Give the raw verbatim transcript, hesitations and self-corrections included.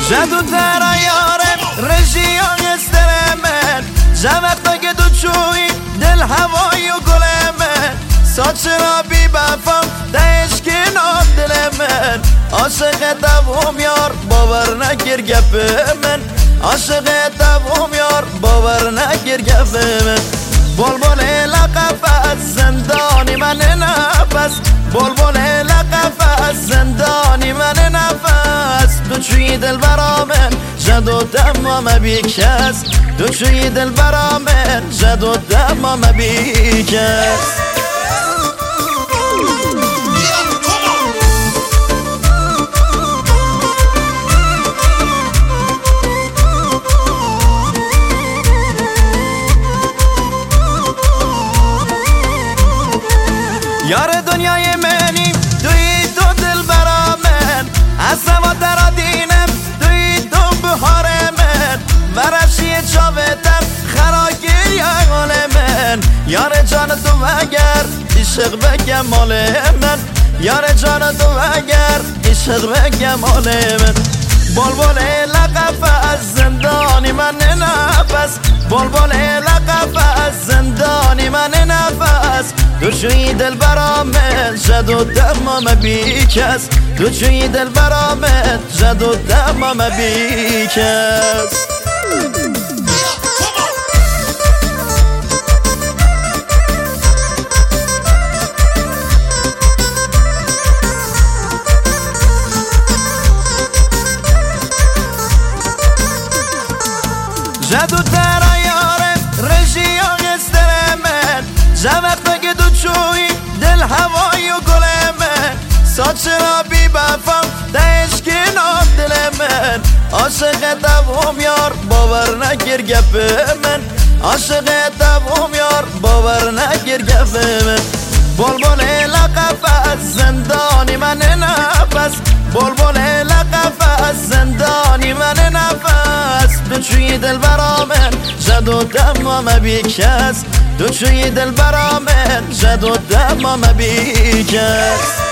جدو ترا یارم رژیان استرمن جوقتا که تو چوی دل هوای و گل من ساچ را بی بفام دهش کنار دل من عاشق دوم یار باور نگر گپ من عاشق دوم یار باور نگر گپ من بلبل لقفت زندانی من نفس بلبل لقفت زندانی من نفس تو چوی دل برا من جد و تمام بی کس تو چوی دل برا من جد و تمام بی کس یار دنیای منی توی تو دل برا من اصلا و درا دینم توی تو بهار من ورشی چاوتر خراگی یا غال من یار جان تو اگر عشق بگم مال من یار جان تو اگر عشق بگم مال من بلبل لقف از زندانی من نفس بلبل لقف از زندانی من نفس تو چوی دل برا من جد و تمام بی کس تو چوی دل برا من جد و تمام بی کس جدو ترا یارم رژیان استرمن جوقتا که تو چوی دل هوای و گل من ساچ را بی بفام دهش کنار دل من عاشق دوم یار باور نگر گپ من عاشق دوم یار باور نگر گپ من بلبل لقفت زندانی من نفس بلبل لقفت زندانی من نفس تو چوی دل برا من جد و تمام بی کس تو چوی دل برا من جد و تمام بی کس